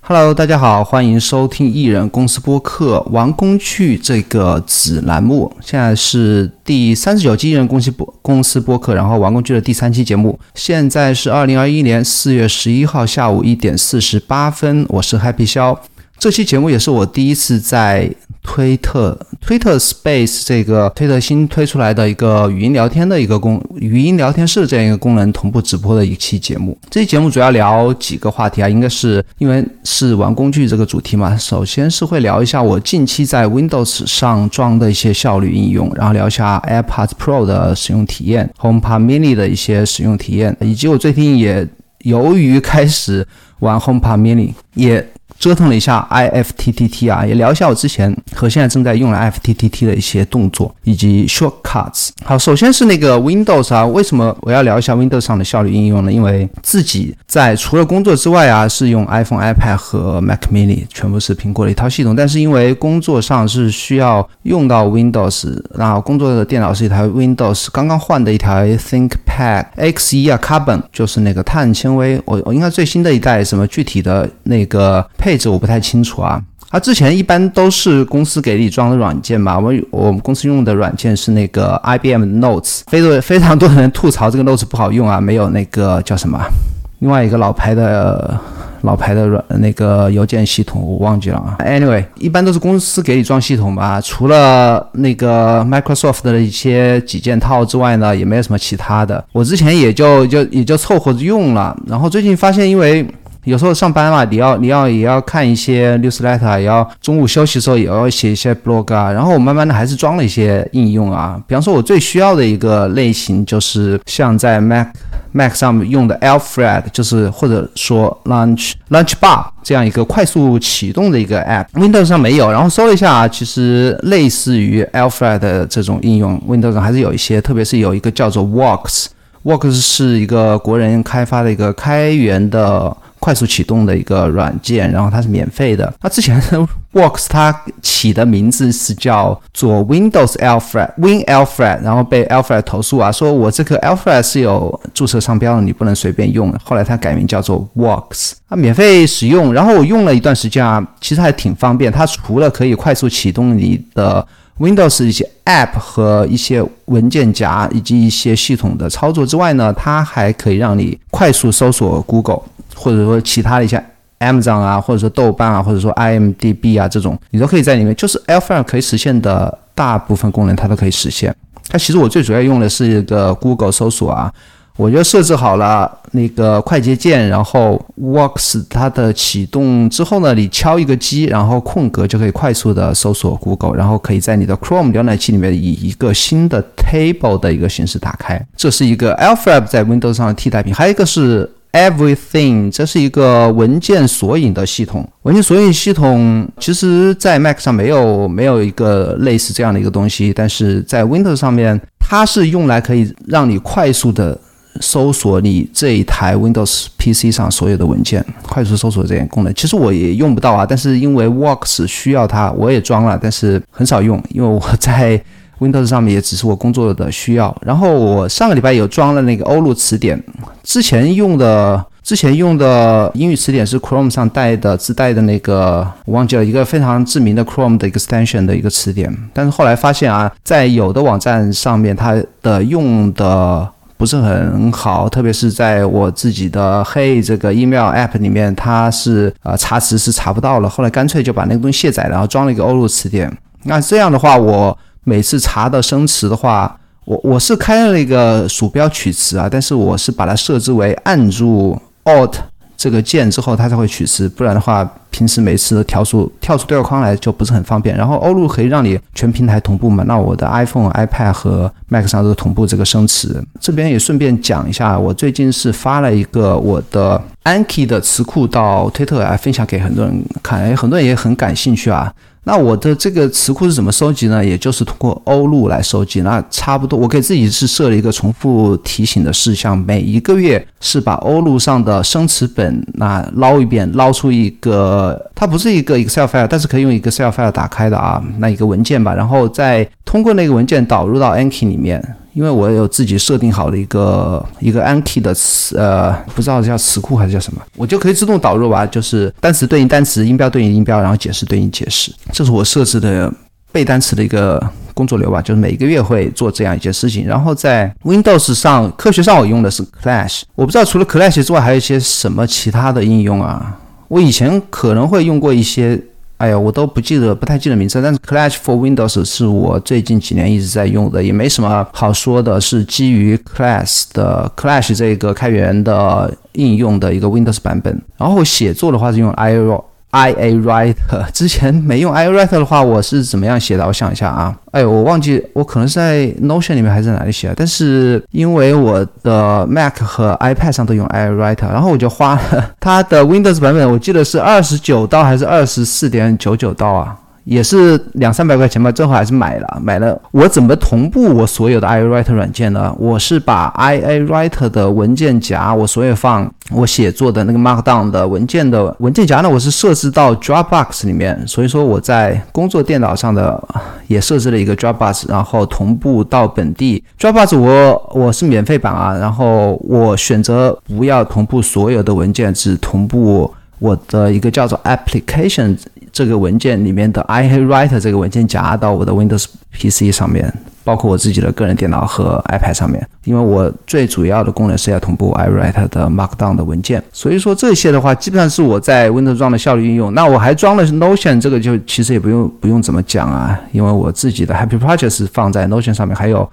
Hello， 大家好，欢迎收听艺人公司播客玩工具这个子栏目。现在是第39期艺人公司播客，然后玩工具的第3期节目。现在是2021年4月11号下午1点48分，我是 Happy 肖。这期节目也是我第一次在推特 Space 这个推特新推出来的一个语音聊天室这样一个功能同步直播的一期节目。这期节目主要聊几个话题啊，应该是因为是玩工具这个主题嘛，首先是会聊一下我近期在 Windows 上装的一些效率应用，然后聊一下 AirPods Pro 的使用体验， HomePod Mini 的一些使用体验，以及我最近也由于开始玩 HomePod Mini 也折腾了一下 IFTTT 啊，也聊一下我之前和现在正在用的 IFTTT 的一些动作以及 shortcuts。 好，首先是那个 Windows 啊，为什么我要聊一下 Windows 上的效率应用呢？因为自己在除了工作之外啊，是用 iPhone、iPad 和 Mac Mini， 全部是苹果的一套系统，但是因为工作上是需要用到 Windows， 然后工作的电脑是一台 Windows 刚刚换的一台 ThinkPad X1 啊 Carbon， 就是那个碳纤维，我应该最新的一代，什么具体的那个配置我不太清楚啊。之前一般都是公司给你装的软件嘛，我们公司用的软件是那个 IBM Notes， 非常多人吐槽这个 Notes 不好用啊，没有那个叫什么，另外一个老牌的那个邮件系统我忘记了啊。Anyway， 一般都是公司给你装系统吧，除了那个 Microsoft 的一些几件套之外呢，也没有什么其他的。我之前也就凑合着用了，然后最近发现因为有时候上班嘛，也要看一些 newsletter， 也要中午休息的时候也要写一些 blog 啊，然后我慢慢的还是装了一些应用啊。比方说我最需要的一个类型就是像在 Mac 上面用的 Alfred， 就是或者说 Launch Bar 这样一个快速启动的一个 app， Windows 上没有。然后搜了一下啊，其实类似于 Alfred 的这种应用 Windows 上还是有一些，特别是有一个叫做 Works 是一个国人开发的一个开源的快速启动的一个软件，然后它是免费的。那之前 Works 它起的名字是叫做 Windows Alfred， 然后被 Alfred 投诉啊，说我这个 Alfred 是有注册商标的，你不能随便用。后来它改名叫做 Works， 免费使用。然后我用了一段时间啊，其实还挺方便。它除了可以快速启动你的 Windows 一些 App 和一些文件夹以及一些系统的操作之外呢，它还可以让你快速搜索 Google，或者说其他的一些 Amazon 啊，或者说豆瓣啊，或者说 IMDB 啊，这种你都可以在里面，就是 Alfred 可以实现的大部分功能它都可以实现。它其实我最主要用的是一个 Google 搜索啊，我就设置好了那个快捷键，然后 Works 它的启动之后呢，你敲一个击，然后空格就可以快速的搜索 Google， 然后可以在你的 Chrome 浏览器里面以一个新的 table 的一个形式打开。这是一个 Alfred 在 Windows 上的替代品。还有一个是Everything， 这是一个文件索引的系统。文件索引系统其实在 Mac 上没有一个类似这样的一个东西，但是在 Windows 上面它是用来可以让你快速的搜索你这一台 Windows PC 上所有的文件，快速搜索这点功能。其实我也用不到啊，但是因为 Works 需要它，我也装了，但是很少用，因为我在Windows 上面也只是我工作的需要。然后我上个礼拜有装了那个欧陆词典，之前用的英语词典是 Chrome 上自带的那个，我忘记了，一个非常知名的 Chrome 的 extension 的一个词典。但是后来发现啊，在有的网站上面它的用的不是很好，特别是在我自己的这个 email app 里面，它是查词是查不到了。后来干脆就把那个东西卸载，然后装了一个欧陆词典。那这样的话，我每次查的生词的话，我是开了一个鼠标取词啊，但是我是把它设置为按住 Alt 这个键之后它才会取词，不然的话平时每次跳出对话框来就不是很方便。然后欧陆可以让你全平台同步嘛，那我的 iPhone、iPad 和 Mac 上都同步这个生词。这边也顺便讲一下，我最近是发了一个我的 Anki 的词库到推特来分享给很多人看，很多人也很感兴趣啊。那我的这个词库是怎么收集呢？也就是通过欧陆来收集。那差不多我给自己是设了一个重复提醒的事项，每一个月是把欧陆上的生词本那捞一遍，捞出一个它不是一个 Excel file， 但是可以用 Excel file 打开的啊，那一个文件吧，然后再通过那个文件导入到 Anki 里面。因为我有自己设定好的一个 Anki 的不知道叫词库还是叫什么，我就可以自动导入吧，就是单词对应单词，音标对应音标，然后解释对应解释。这是我设置的背单词的一个工作流吧，就是每一个月会做这样一件事情。然后在 Windows 上，科学上我用的是 Clash， 我不知道除了 Clash 之外还有一些什么其他的应用啊。我以前可能会用过一些，我都不太记得名字，但是 Clash for Windows 是我最近几年一直在用的，也没什么好说的，是基于 Clash 这个开源的应用的一个 Windows 版本。然后写作的话是用 IA Writer， 之前没用 IA Writer 的话，我是怎么样写的？我想一下啊，我忘记，我可能是在 Notion 里面还是在哪里写的，但是因为我的 Mac 和 iPad 上都用 IA Writer， 然后我就花了它的 Windows 版本，我记得是$29还是$24.99啊。也是200-300块钱吧，最后还是买了。我怎么同步我所有的 IA Writer 软件呢？我是把 IA Writer 的文件夹，我所有放我写作的那个 Markdown 的文件夹呢，我是设置到 Dropbox 里面，所以说我在工作电脑上的也设置了一个 Dropbox， 然后同步到本地。Dropbox 我是免费版啊，然后我选择不要同步所有的文件，只同步我的一个叫做 Application这个文件里面的 IA Writer 这个文件夹到我的 Windows PC 上面，包括我自己的个人电脑和 iPad 上面，因为我最主要的功能是要同步 IA Writer 的 Markdown 的文件，所以说这些的话基本上是我在 Windows 上的效率应用。那我还装了 Notion， 这个就其实也不用怎么讲啊，因为我自己的 Happy Project 是放在 Notion 上面，还有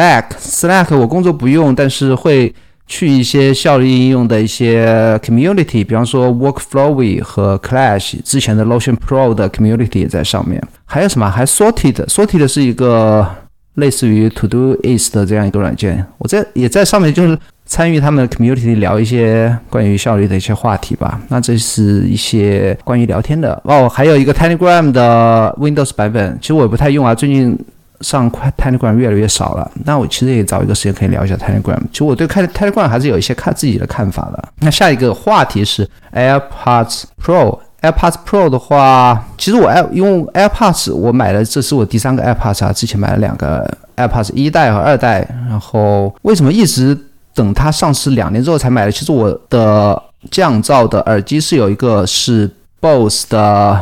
Slack 我工作不用，但是会去一些效率应用的一些 community， 比方说 Workflowy 和 Clash 之前的 Notion Pro 的 community 也在上面。还有什么？还 Sorted 是一个类似于 Todoist 的这样一个软件，我也在上面就是参与他们的 community 聊一些关于效率的一些话题吧。那这是一些关于聊天的还有一个 Telegram 的 Windows 版本，其实我也不太用啊，最近上 Telegram 越来越少了，那我其实也找一个时间可以聊一下 Telegram。其实我对 Telegram 还是有一些自己的看法的。那下一个话题是 AirPods Pro。AirPods Pro 的话，其实我用 AirPods 我买了，这是我第3个 AirPods 啊，之前买了2个 AirPods 1代和2代，然后为什么一直等它上市2年之后才买的？其实我的降噪的耳机是有一个是 Bose 的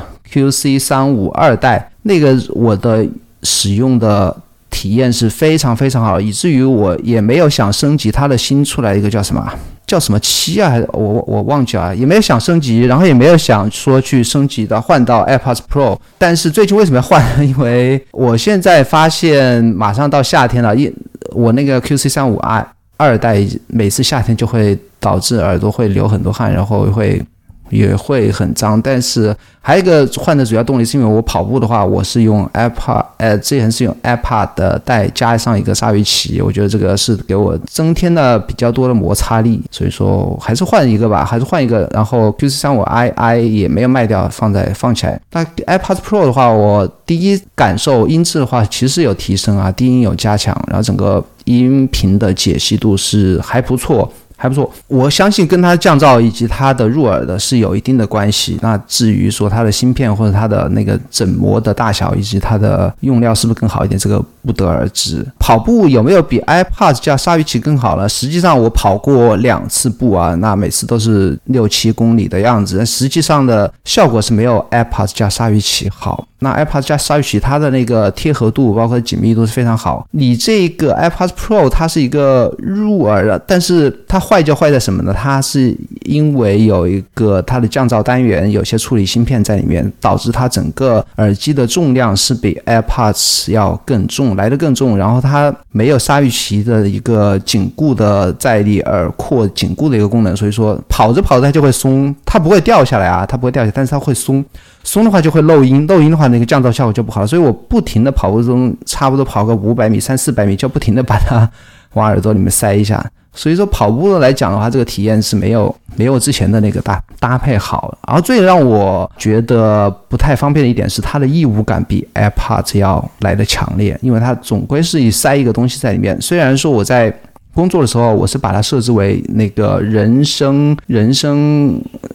QC35 2代，那个我的使用的体验是非常非常好，以至于我也没有想升级它的新出来一个叫什么7啊，还是我忘记了，也没有想升级，然后也没有想说去升级的换到 AirPods Pro。但是最近为什么要换呢？因为我现在发现马上到夏天了，我那个 QC35 2代每次夏天就会导致耳朵会流很多汗，然后也会很脏。但是还有一个换的主要动力是因为我跑步的话，我是用 之前是用 AirPod 的带加上一个鲨鱼鳍，我觉得这个是给我增添了比较多的摩擦力，所以说还是换一个。然后 QC35i 也没有卖掉，放起来。那 AirPods Pro 的话，我第一感受音质的话其实是有提升啊，低音有加强，然后整个音频的解析度是还不错，我相信跟它降噪以及它的入耳的是有一定的关系。那至于说它的芯片或者它的那个整模的大小以及它的用料是不是更好一点，这个不得而知。跑步有没有比 iPods 加鲨鱼鳍更好呢？实际上我跑过2次步啊，那每次都是6-7公里的样子，实际上的效果是没有 iPods 加鲨鱼鳍好。那 iPods 加鲨鱼鳍它的那个贴合度包括紧密度是非常好。你这个 iPods Pro 它是一个入耳的，但是它坏就坏在什么呢？它是因为有一个它的降噪单元有些处理芯片在里面，导致它整个耳机的重量是比 AirPods 要来得更重，然后它没有鲨鱼鳍的一个紧固的在力耳廓紧固的一个功能，所以说跑着它就会松，它不会掉下来啊，但是它会松的话就会漏音的话那个降噪效果就不好，所以我不停的跑步中差不多跑个500米300-400米就不停的把它往耳朵里面塞一下。所以说跑步来讲的话，这个体验是没有之前的那个搭配好。然后最让我觉得不太方便的一点是它的异物感比 AirPods 要来的强烈，因为它总归是塞一个东西在里面。虽然说我在工作的时候我是把它设置为那个人声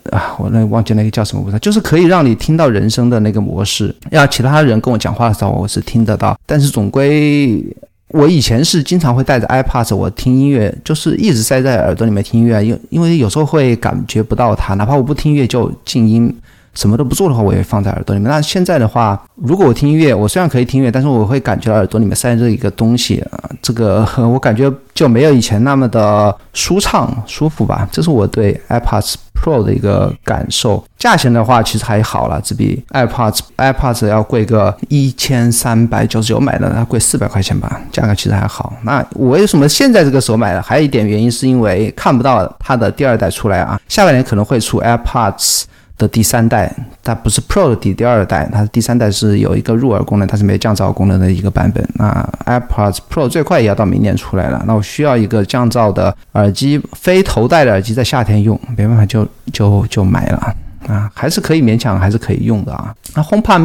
我忘记那个叫什么模式，就是可以让你听到人声的那个模式，让其他人跟我讲话的时候我是听得到，但是总归我以前是经常会带着 iPad 我听音乐，就是一直塞在耳朵里面听音乐，因为有时候会感觉不到它，哪怕我不听音乐就静音，什么都不做的话我也放在耳朵里面。那现在的话，如果我听音乐，我虽然可以听音乐，但是我会感觉到耳朵里面塞着一个东西，这个我感觉就没有以前那么的舒畅舒服吧，这是我对 iPad Pro 的一个感受。价钱的话其实还好啦，只比 iPad 要贵个1399买的，它贵400块钱吧，价格其实还好。那我为什么现在这个时候买的？还有一点原因是因为看不到它的第2代出来啊，下半年可能会出 AirPods的第3代，它不是 Pro 的第2代，它第3代是有一个入耳功能，它是没降噪功能的一个版本。那 AirPods Pro 最快也要到明年出来了，那我需要一个降噪的耳机，非头戴的耳机在夏天用，没办法就买了啊，还是可以勉强还是可以用的啊。那 HomePod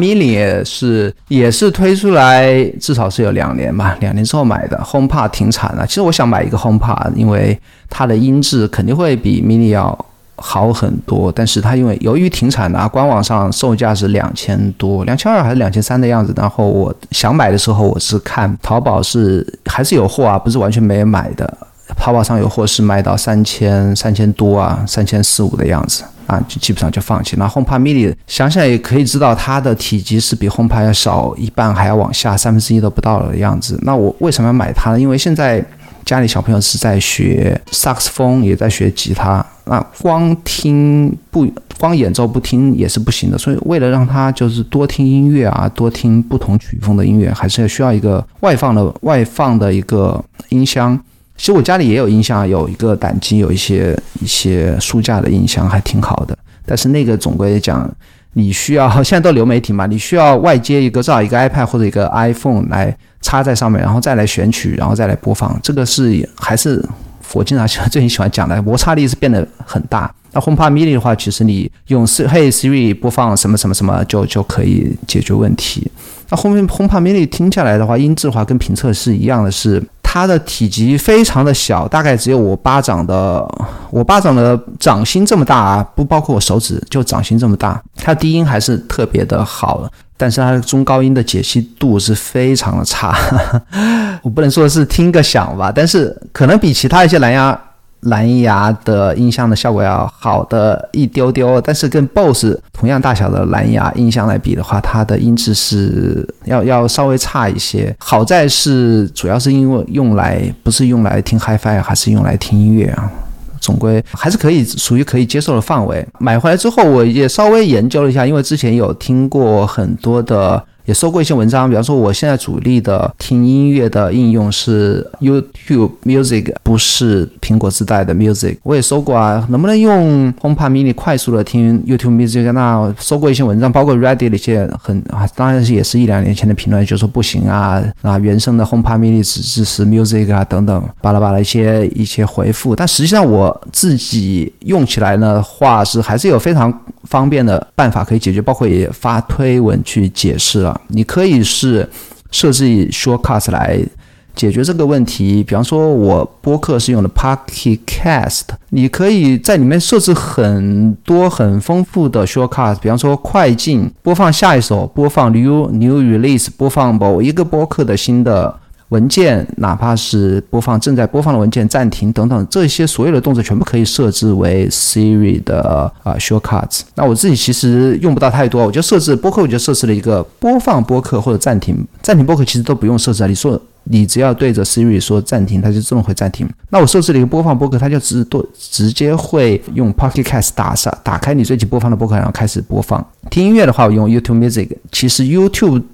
Mini 也是推出来至少是有2年吧，2年之后买的。HomePod 停产了，其实我想买一个 HomePod， 因为它的音质肯定会比 Mini 要好很多，但是它由于停产啊，官网上售价是2000多，2200还是2300的样子。然后我想买的时候，我是看淘宝还是有货啊，不是完全没买的。淘宝上有货是卖到3000多啊，3400的样子啊，就基本上就放弃。那 HomePod Mini 想想也可以知道，它的体积是比 HomePod 要少一半，还要往下1/3都不到的样子。那我为什么要买它呢？因为现在家里小朋友是在学萨克斯风，也在学吉他，那光演奏不听也是不行的，所以为了让他就是多听音乐啊，多听不同曲风的音乐，还是需要一个外放的一个音箱。其实我家里也有音箱，有一个胆机，有一些书架的音箱还挺好的，但是那个总归讲，你需要现在都流媒体嘛，你需要外接一个一个 iPad 或者一个 iPhone 来插在上面，然后再来选曲，然后再来播放，这个还是我经常最喜欢讲的，摩擦力是变得很大。那 HomePod Mini 的话，其实你用 Hey Siri 播放什么什么什么就可以解决问题。那 HomePod Mini 听下来的话，音质的话跟评测是一样的，是它的体积非常的小，大概只有我巴掌的掌心这么大啊，不包括我手指，就掌心这么大。它低音还是特别的好，但是它的中高音的解析度是非常的差。我不能说是听个响吧，但是可能比其他一些蓝牙的音箱的效果要好的一丢丢，但是跟 BOSS 同样大小的蓝牙音箱来比的话，它的音质是要稍微差一些。好在是主要是因为不是用来听 Hi-Fi， 还是用来听音乐啊，总归还是属于可以接受的范围。买回来之后我也稍微研究了一下，因为之前有听过很多的，也搜过一些文章，比方说我现在主力的听音乐的应用是 YouTube Music， 不是苹果自带的 Music。我也搜过啊，能不能用 HomePod Mini 快速的听 YouTube Music？ 那搜过一些文章，包括 Reddit 的一些当然也是1-2年前的评论，就说不行啊，原生的 HomePod Mini 只支持 Music 啊等等巴拉巴拉一些回复。但实际上我自己用起来的话还是有非常方便的办法可以解决，包括也发推文去解释了。你可以是设置 Shortcuts 来解决这个问题，比方说我播客是用的 Pocket Cast， 你可以在里面设置很多很丰富的 Shortcuts， 比方说快进、播放下一首、播放 New Release、播放某一个播客的新的文件，哪怕是播放正在播放的文件暂停等等，这些所有的动作全部可以设置为 Siri 的shortcuts。那我自己其实用不到太多，我就设置播客，我就设置了一个播放播客或者暂停播客，其实都不用设置，你只要对着 Siri 说暂停，它就自动会暂停。那我设置了一个播放播客，它就直接会用 Pocket Cast 打开你最近播放的播客，然后开始播放。听音乐的话，我用 YouTube Music。其实 YouTube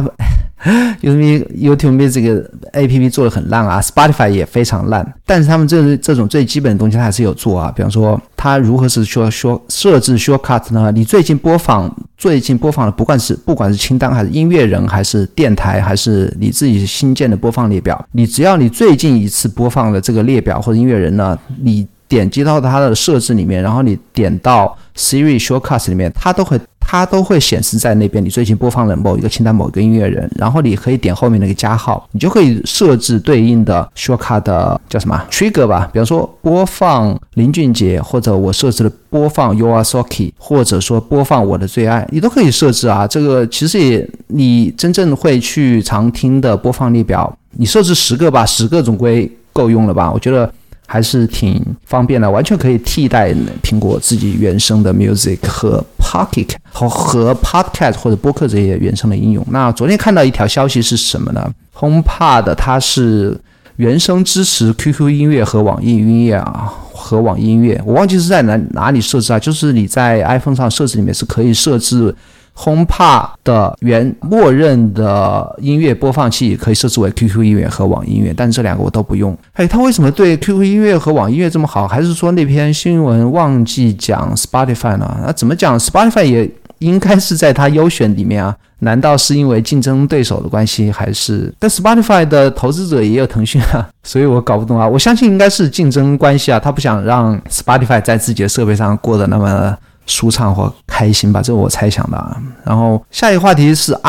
Music APP 做得很烂啊， Spotify 也非常烂，但是他们这种最基本的东西它还是有做啊。比方说它如何是设置 shortcut 呢？你最近播放的不管是清单还是音乐人还是电台还是你自己新建的播放列表，只要你最近一次播放的这个列表或者音乐人呢，你点击到它的设置里面，然后你点到 Siri Shortcuts 里面，它它都会显示在那边你最近播放的某一个清单某一个音乐人，然后你可以点后面那个加号，你就可以设置对应的 shortcut 的叫什么 trigger 吧，比方说播放林俊杰，或者我设置了播放 YOASOBI， 或者说播放我的最爱，你都可以设置啊。这个其实也你真正会去常听的播放列表，你设置10个吧，10个总归够用了吧，我觉得还是挺方便的，完全可以替代苹果自己原生的 Music 和 Pocket 和 Podcast 或者播客这些原生的应用。那昨天看到一条消息是什么呢？ HomePod 它是原生支持 QQ 音乐和网易音乐啊，和网易音乐，我忘记是在哪里设置啊，就是你在 iPhone 上设置里面是可以设置HomePod 的默认的音乐播放器可以设置为 QQ 音乐和网易音乐，但是这两个我都不用。它为什么对 QQ 音乐和网易音乐这么好？还是说那篇新闻忘记讲 Spotify 呢？那怎么讲 Spotify 也应该是在它优选里面啊？难道是因为竞争对手的关系，还是？但 Spotify 的投资者也有腾讯啊，所以我搞不懂啊。我相信应该是竞争关系啊，他不想让 Spotify 在自己的设备上过得那么舒畅或开心吧，这是我猜想的啊。然后下一个话题是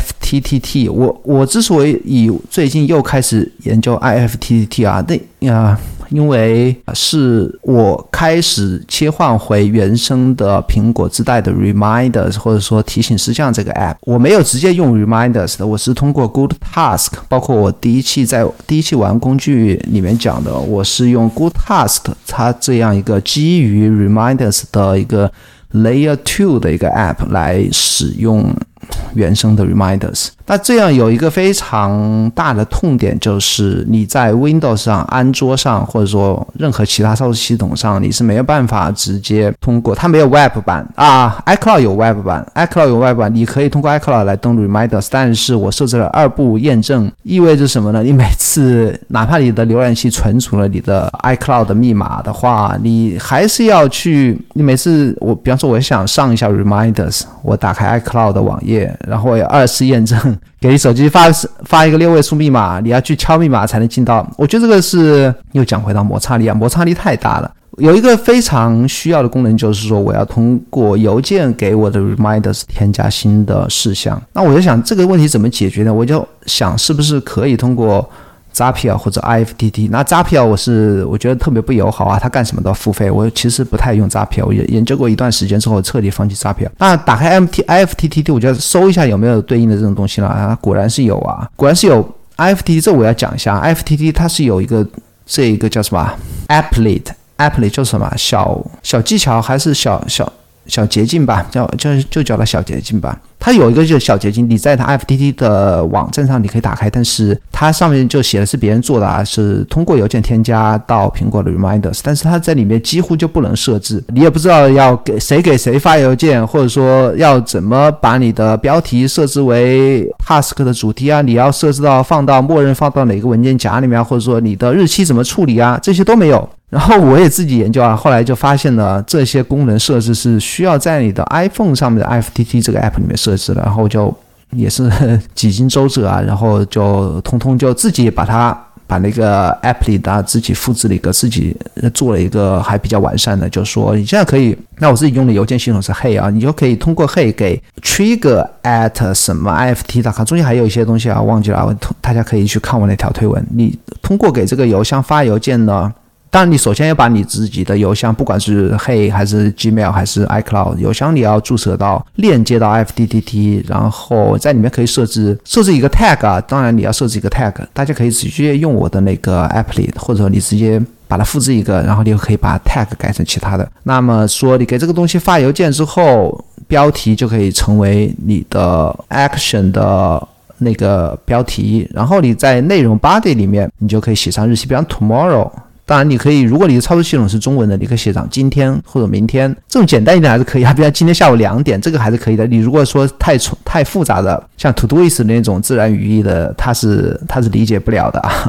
IFTTT， 我之所以最近又开始研究 IFTTT 啊，因为是我开始切换回原生的苹果自带的 Reminders 或者说提醒事项这个 app， 我没有直接用 Reminders 的，我是通过 Good Task， 包括我第一期玩工具里面讲的，我是用 Good Task 它这样一个基于 Reminders 的一个 Layer 2的一个 app 来使用原生的 Reminders。 那这样有一个非常大的痛点，就是你在 Windows 上、安卓上或者说任何其他操作系统上，你是没有办法直接通过，它没有 Web 版啊 iCloud 有 Web 版， iCloud 有 Web 版，你可以通过 iCloud 来登录 Reminders， 但是我设置了2步验证，意味着什么呢？你每次哪怕你的浏览器存储了你的 iCloud 的密码的话，你还是要去，你每次比方说我想上一下 Reminders， 我打开 iCloud 的网页，然后我要2次验证，给你手机发一个6位数密码，你要去敲密码才能进到。我觉得这个是又讲回到摩擦力啊，摩擦力太大了。有一个非常需要的功能，就是说我要通过邮件给我的 Reminders 添加新的事项。那我就想这个问题怎么解决呢？我就想是不是可以通过Zapier 或者 IFTTT。 那 Zapier 我觉得特别不友好啊，它干什么都要付费，我其实不太用 Zapier， 我研究过一段时间之后彻底放弃 Zapier。 那打开 IFTTT 我就搜一下有没有对应的这种东西了啊，果然是有啊，果然是有 IFTTT。 这我要讲一下 IFTTT 它是有一个这个叫什么 Applet 叫什么小技巧还是小捷径吧，就叫它小捷径吧。它有一个就是小捷径，你在它 IFTTT 的网站上你可以打开，但是它上面就写的是别人做的啊，是通过邮件添加到苹果的 Reminders， 但是它在里面几乎就不能设置，你也不知道要给谁发邮件，或者说要怎么把你的标题设置为 Task 的主题啊，你要设置到默认放到哪个文件夹里面，或者说你的日期怎么处理啊，这些都没有。然后我也自己研究啊，后来就发现了这些功能设置是需要在你的 iPhone 上面的 IFTTT 这个 app 里面设置的，然后就也是几经周折啊，然后就通通就自己把那个 app 里的自己复制了一个，自己做了一个还比较完善的，就是说你现在可以，那我自己用的邮件系统是 Hey 啊，你就可以通过 Hey 给 trigger at 什么 IFTTT， 中间还有一些东西啊忘记了，大家可以去看我那条推文。你通过给这个邮箱发邮件呢，当然你首先要把你自己的邮箱，不管是 Hey 还是 Gmail 还是 iCloud 邮箱，你要注册到链接到 IFTTT， 然后在里面可以设置一个 tag 啊，当然你要设置一个 tag， 大家可以直接用我的那个 app 里，或者你直接把它复制一个，然后你就可以把 tag 改成其他的。那么说你给这个东西发邮件之后，标题就可以成为你的 action 的那个标题，然后你在内容 body 里面你就可以写上日期，比方 tomorrow。当然你可以，如果你的操作系统是中文的，你可以写上今天或者明天，这种简单一点还是可以啊，比如今天下午2点，这个还是可以的。你如果说太复杂的，像 Todoist 那种自然语义的，它是理解不了的啊。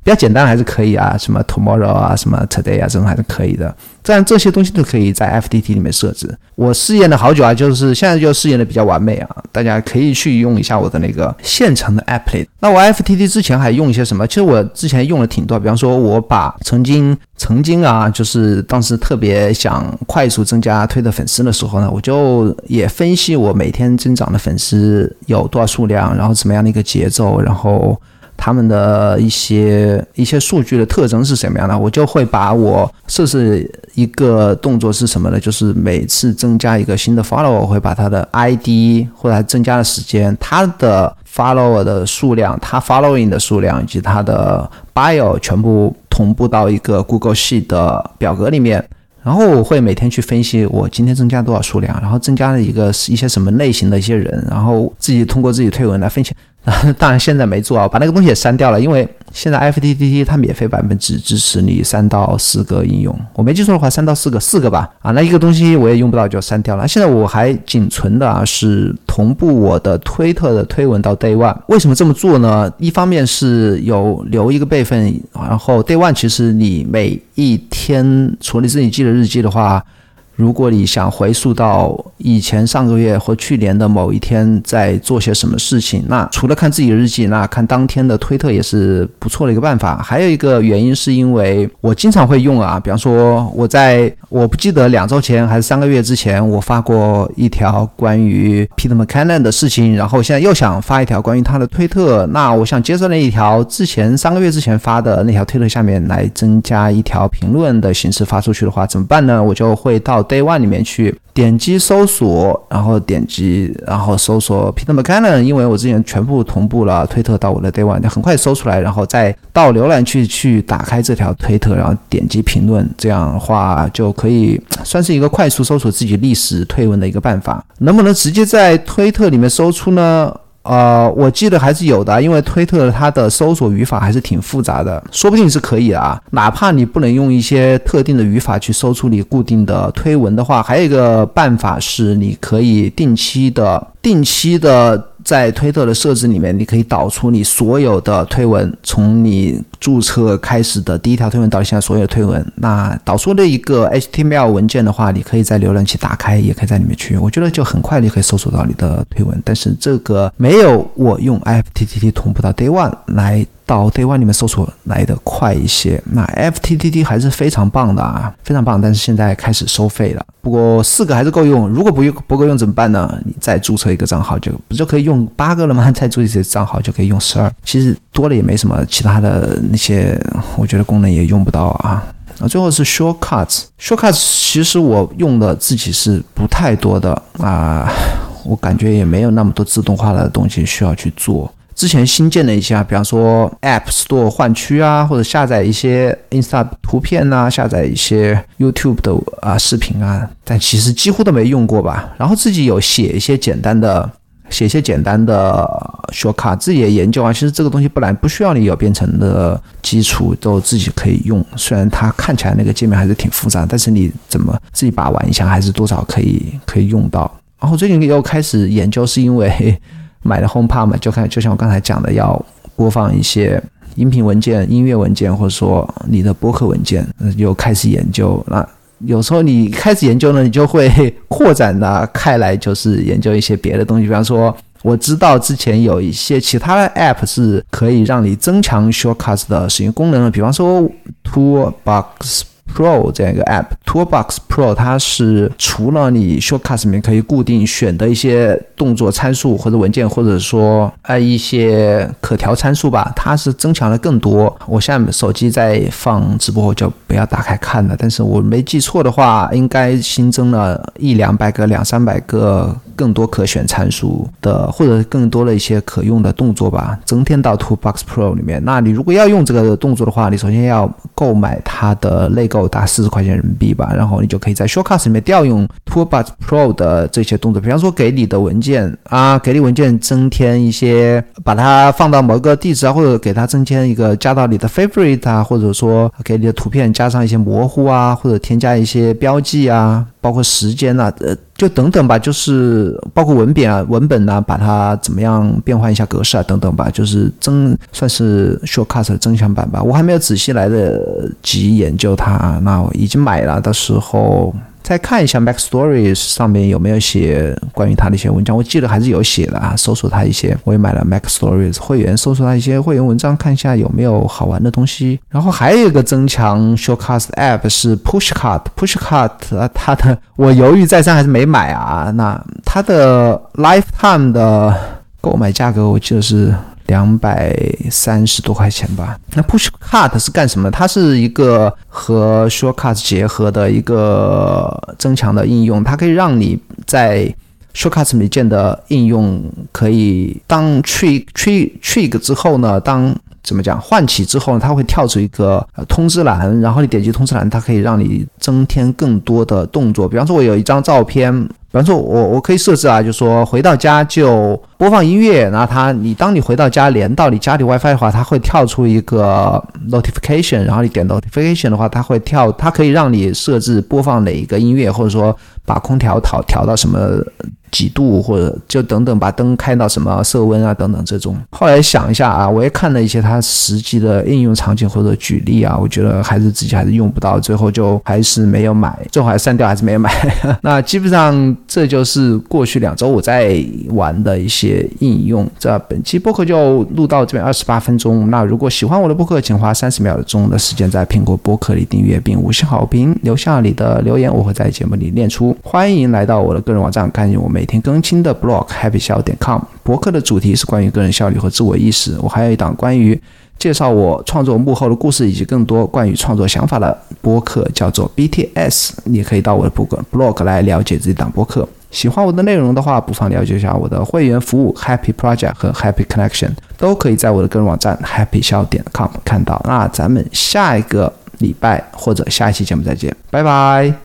比较简单还是可以啊，什么 tomorrow 啊，什么 today 啊，这种还是可以的。这些东西都可以在 FTT 里面设置。我试验了好久啊，就是现在就试验的比较完美啊，大家可以去用一下我的那个现成的 applet。那我 FTT 之前还用一些什么？其实我之前用了挺多，比方说我把曾经啊，就是当时特别想快速增加推的粉丝的时候呢，我就也分析我每天增长的粉丝有多少数量，然后怎么样的一个节奏，然后他们的一些数据的特征是什么样的，我就会把我设置一个动作是什么呢？就是每次增加一个新的 follower， 我会把他的 ID 或者增加的时间，他的 follower 的数量，他 following 的数量以及他的 bio 全部同步到一个 Google Sheet 的表格里面。然后我会每天去分析我今天增加多少数量，然后增加了一些什么类型的一些人，然后通过自己推文来分析。当然现在没做啊，把那个东西也删掉了，因为现在 FTTT 它免费版本只支持你3到4个应用，我没记错的话3到4个吧，那一个东西我也用不到就删掉了。现在我还仅存的是同步我的推特的推文到 Day One。 为什么这么做呢？一方面是有留一个备份，然后 Day One 其实你每一天除了你自己记的日记的话，如果你想回溯到以前上个月或去年的某一天在做些什么事情，那除了看自己的日记，那看当天的推特也是不错的一个办法。还有一个原因是因为我经常会用啊，比方说我不记得2周前还是3个月之前我发过一条关于 Peter McKinnon 的事情，然后现在又想发一条关于他的推特，那我想接着那一条3个月之前发的那条推特下面来增加一条评论的形式发出去的话怎么办呢？我就会到Day One 里面去点击搜索，然后搜索 Peter McKinnon， 因为我之前全部同步了推特到我的 Day One， 很快搜出来，然后再到浏览器去打开这条推特，然后点击评论，这样的话就可以算是一个快速搜索自己历史推文的一个办法。能不能直接在推特里面搜出呢？我记得还是有的，因为推特它的搜索语法还是挺复杂的，说不定是可以的啊。哪怕你不能用一些特定的语法去搜出你固定的推文的话，还有一个办法是你可以定期的在推特的设置里面，你可以导出你所有的推文，从你注册开始的第一条推文到现在所有的推文。那导出的一个 HTML 文件的话，你可以在浏览器打开，也可以在里面去，我觉得就很快你可以搜索到你的推文。但是这个没有我用 FTTT 同步到 Day One 来到 Day One 里面搜索来的快一些。那 FTTT 还是非常棒的啊，非常棒，但是现在开始收费了。不过4个还是够用，如果不够用怎么办呢？你再注册一个账号不就可以用8个了吗？再注册一个账号就可以用12，其实多了也没什么，其他的那些我觉得功能也用不到啊。最后是 Shortcuts 其实我用的自己是不太多的啊，我感觉也没有那么多自动化的东西需要去做。之前新建的一些比方说 App Store 换区啊，或者下载一些 Insta 图片啊，下载一些 YouTube 的视频啊，但其实几乎都没用过吧。然后自己有写一些简单的 shortcut， 自己也研究啊。其实这个东西不需要你有编程的基础，都自己可以用。虽然它看起来那个界面还是挺复杂，但是你怎么自己把玩一下，还是多少可以用到。然后最近又开始研究，是因为买了 HomePod 嘛，就像我刚才讲的，要播放一些音频文件、音乐文件，或者说你的播客文件，又开始研究。那有时候你开始研究呢，你就会扩展的开来，就是研究一些别的东西。比方说，我知道之前有一些其他的 App 是可以让你增强 Shortcuts 的使用功能的，比方说 Toolbox Pro 这样一个 App。 Toolbox Pro 它是除了你 Shortcuts 里面可以固定选的一些动作参数或者文件，或者说一些可调参数吧，它是增强了更多。我现在手机在放直播，我就不要打开看了，但是我没记错的话，应该新增了100-200个、200-300个更多可选参数的，或者更多的一些可用的动作吧，增添到 Toolbox Pro 里面。那你如果要用这个动作的话，你首先要购买它的内购，大概40块钱人民币吧，然后你就可以在 Shortcuts 里面调用 Toolbox Pro 的这些动作。比方说给你的文件给你文件增添一些，把它放到某个地址啊，或者给它增添一个加到你的 favorite 啊，或者说给你的图片加上一些模糊啊，或者添加一些标记啊，包括时间啊， 就等等吧，就是包括文本啊，把它怎么样变换一下格式啊，等等吧，就是算是 Shortcast 的增强版吧。我还没有仔细来得及研究它，那我已经买了，到时候再看一下 Mac Stories 上面有没有写关于它的一些文章，我记得还是有写的啊。搜索它一些，我也买了 Mac Stories 会员，搜索它一些会员文章，看一下有没有好玩的东西。然后还有一个增强 Shortcast App 是 Pushcart， 它的我犹豫再三还是没买啊。那它的 Lifetime 的购买价格我记得是230多块钱吧。那 Pushcart 是干什么？它是一个和 Shortcut 结合的一个增强的应用，它可以让你在 Shortcut 里建的应用可以当 trigger 之后呢，怎么讲唤起之后呢，它会跳出一个通知栏，然后你点击通知栏，它可以让你增添更多的动作。比方说我有一张照片，比方说我可以设置啊，就说回到家就播放音乐，然后当你回到家连到你家里 WiFi 的话，它会跳出一个 notification， 然后你点 notification 的话，它可以让你设置播放哪一个音乐，或者说把空调调到什么几度，或者就等等把灯开到什么色温啊等等这种。后来想一下啊，我也看了一些它实际的应用场景或者举例啊，我觉得自己还是用不到，最后就还是没有买，最后还删掉，还是没有买那基本上这就是过去2周我在玩的一些应用。这本期播客就录到这边28分钟，那如果喜欢我的播客，请花30秒钟的时间在苹果播客里订阅并5星好评，留下你的留言，我会在节目里念出。欢迎来到我的个人网站，看见我每天更新的 blog happyshow.com。 博客的主题是关于个人效率和自我意识，我还有一档关于介绍我创作幕后的故事以及更多关于创作想法的播客，叫做 BTS。 你可以到我的 blog 来了解这档播客。喜欢我的内容的话，不妨了解一下我的会员服务 Happy Project 和 Happy Connection， 都可以在我的个人网站 happyshow.com 看到。那咱们下一个礼拜或者下一期节目再见，拜拜。